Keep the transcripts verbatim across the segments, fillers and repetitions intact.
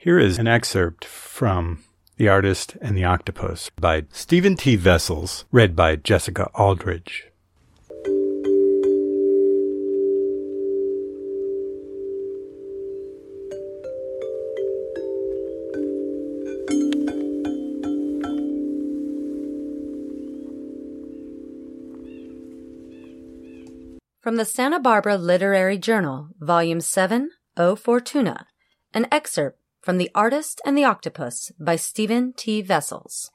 Here is an excerpt from The Artist and the Octopus by Stephen T. Vessels, read by Jessica Aldridge. From the Santa Barbara Literary Journal, Volume seven, O Fortuna, an excerpt from The Artist and the Octopus by Stephen T. Vessels.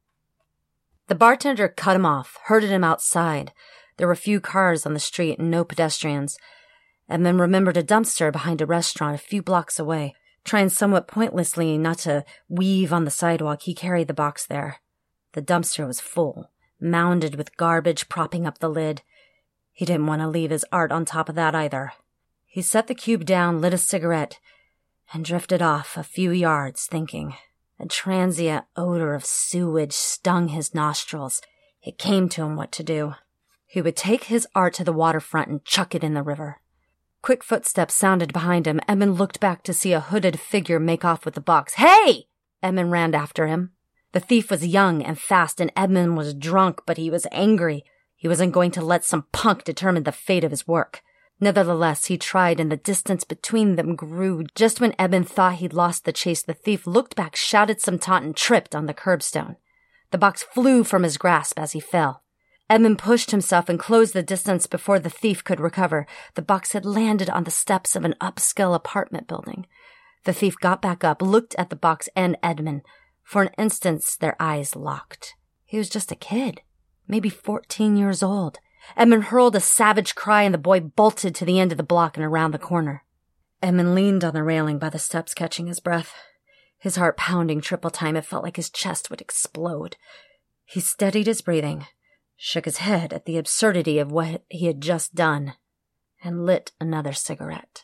The bartender cut him off, herded him outside. There were few cars on the street and no pedestrians. Edmund remembered a dumpster behind a restaurant a few blocks away. Trying somewhat pointlessly not to weave on the sidewalk, he carried the box there. The dumpster was full, mounded with garbage propping up the lid. He didn't want to leave his art on top of that either. He set the cube down, lit a cigarette, and drifted off a few yards, thinking. A transient odor of sewage stung his nostrils. It came to him what to do. He would take his art to the waterfront and chuck it in the river. Quick footsteps sounded behind him. Edmund looked back to see a hooded figure make off with the box. "Hey!" Edmund ran after him. The thief was young and fast, and Edmund was drunk, but he was angry. He wasn't going to let some punk determine the fate of his work. Nevertheless, he tried, and the distance between them grew. Just when Edmund thought he'd lost the chase, the thief looked back, shouted some taunt, and tripped on the curbstone. The box flew from his grasp as he fell. Edmund pushed himself and closed the distance before the thief could recover. The box had landed on the steps of an upscale apartment building. The thief got back up, looked at the box and Edmund. For an instant, their eyes locked. He was just a kid, maybe fourteen years old. Edmund hurled a savage cry, and the boy bolted to the end of the block and around the corner. Edmund leaned on the railing by the steps, catching his breath. His heart pounding triple time. It felt like his chest would explode. He steadied his breathing, shook his head at the absurdity of what he had just done, and lit another cigarette.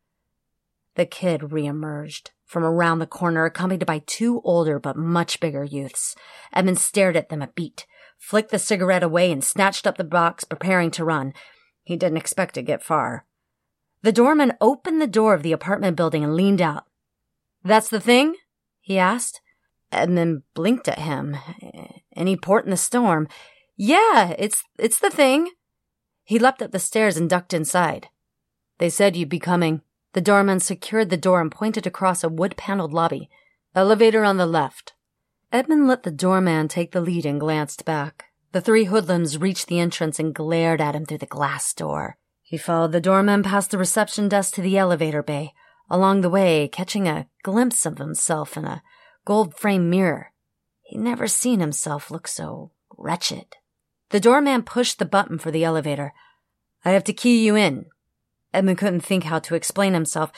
The kid reemerged from around the corner, accompanied by two older but much bigger youths. Edmund stared at them a beat, flicked the cigarette away, and snatched up the box, preparing to run. He didn't expect to get far. The doorman opened the door of the apartment building and leaned out. "That's the thing?" he asked. Edmund blinked at him. "Any port in the storm?" "Yeah, it's it's the thing." He leapt up the stairs and ducked inside. "They said you'd be coming." The doorman secured the door and pointed across a wood-paneled lobby. "Elevator on the left." Edmund let the doorman take the lead and glanced back. The three hoodlums reached the entrance and glared at him through the glass door. He followed the doorman past the reception desk to the elevator bay, along the way catching a glimpse of himself in a gold-framed mirror. He'd never seen himself look so wretched. The doorman pushed the button for the elevator. "I have to key you in." Edmund couldn't think how to explain himself.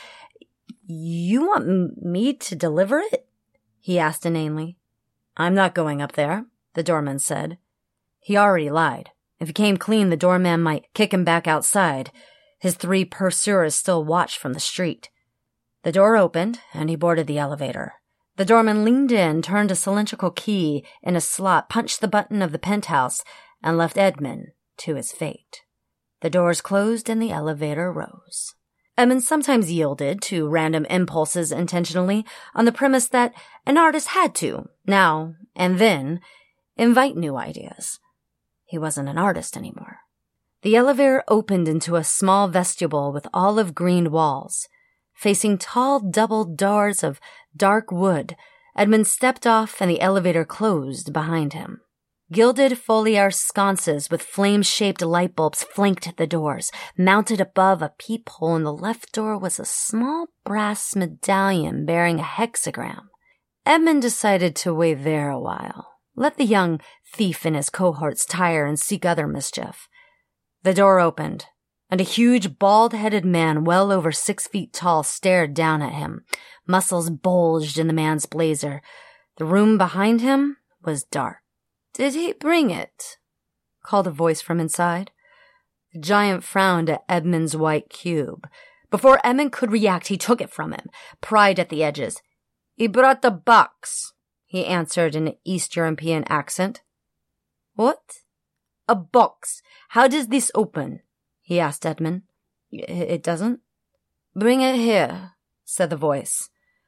"You want m- me to deliver it?" he asked inanely. "I'm not going up there," the doorman said. He already lied. If he came clean, the doorman might kick him back outside. His three pursuers still watched from the street. The door opened, and he boarded the elevator. The doorman leaned in, turned a cylindrical key in a slot, punched the button of the penthouse, and left Edmund to his fate. The doors closed and the elevator rose. Edmund sometimes yielded to random impulses intentionally, on the premise that an artist had to, now and then, invite new ideas. He wasn't an artist anymore. The elevator opened into a small vestibule with olive green walls. Facing tall double doors of dark wood, Edmund stepped off and the elevator closed behind him. Gilded foliar sconces with flame-shaped light bulbs flanked the doors. Mounted above a peephole in the left door was a small brass medallion bearing a hexagram. Edmund decided to wait there a while. Let the young thief and his cohorts tire and seek other mischief. The door opened, and a huge, bald-headed man well over six feet tall stared down at him. Muscles bulged in the man's blazer. The room behind him was dark. "Did he bring it?" called a voice from inside. The giant frowned at Edmund's white cube. Before Edmund could react, he took it from him, pried at the edges. "He brought the box," he answered in an East European accent. "What?" "A box. How does this open?" he asked Edmund. "It doesn't." "Bring it here," said the voice.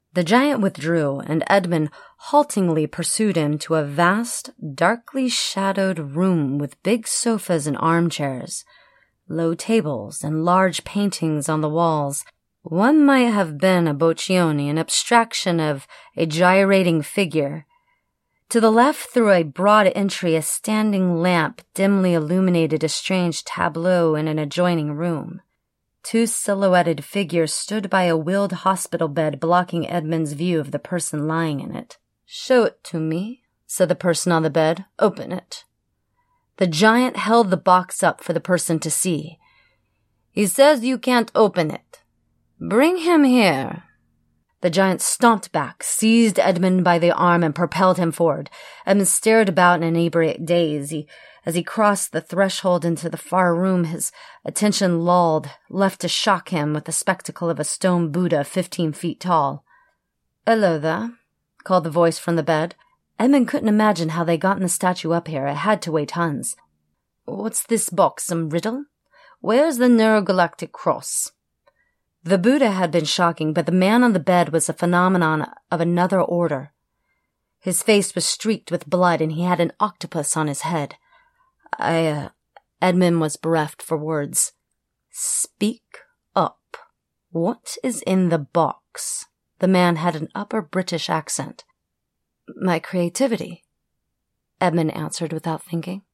The giant withdrew, and Edmund haltingly pursued him to a vast, darkly shadowed room with big sofas and armchairs, low tables, and large paintings on the walls. One might have been a Boccioni, an abstraction of a gyrating figure. To the left, through a broad entry, a standing lamp dimly illuminated a strange tableau in an adjoining room. Two silhouetted figures stood by a wheeled hospital bed, blocking Edmund's view of the person lying in it. "Show it to me," said the person on the bed. "Open it." The giant held the box up for the person to see. "He says you can't open it. Bring him here." The giant stomped back, seized Edmund by the arm, and propelled him forward. Edmund stared about in an inebriate daze. He, as he crossed the threshold into the far room, his attention lulled, left to shock him with the spectacle of a stone Buddha fifteen feet tall. "Hello there," called the voice from the bed. Edmund couldn't imagine how they gotten the statue up here. It had to weigh tons. "What's this box, some riddle? Where's the Neurogalactic Cross?" The Buddha had been shocking, but the man on the bed was a phenomenon of another order. His face was streaked with blood, and he had an octopus on his head. I, uh, Edmund was bereft for words. "Speak up. What is in the box?" The man had an upper British accent. "My creativity," Edmund answered without thinking.